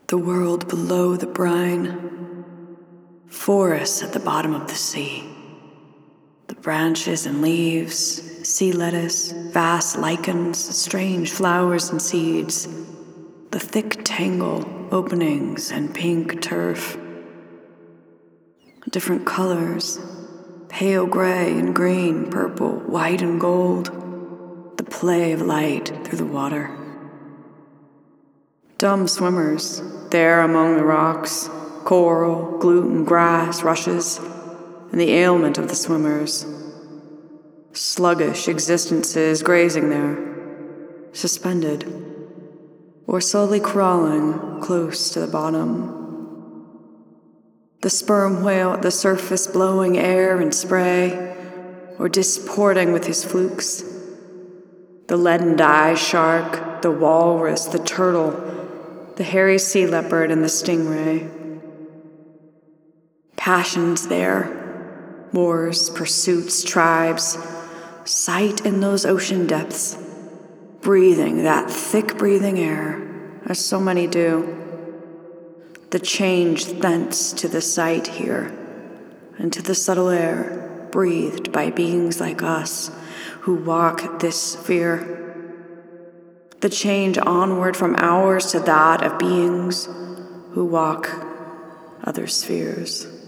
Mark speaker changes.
Speaker 1: The world below the brine, forests at the bottom of the sea. The branches and leaves, sea lettuce, vast lichens, strange flowers and seeds, the thick tangle, openings and pink turf. Different colors, pale gray and green, purple, white and gold, the play of light through the water. Dumb swimmers, there among the rocks, coral, gluten, grass, rushes, and the ailment of the swimmers. Sluggish existences grazing there, suspended, or slowly crawling close to the bottom. The sperm whale at the surface blowing air and spray, or disporting with his flukes. The leaden dye shark, the walrus, the turtle, the hairy sea leopard and the stingray. Passions there, wars, pursuits, tribes, sight in those ocean depths, breathing that thick breathing air, as so many do. The change thence to the sight here, and to the subtle air, breathed by beings like us, who walk this sphere. The change onward from ours to that of beings who walk other spheres.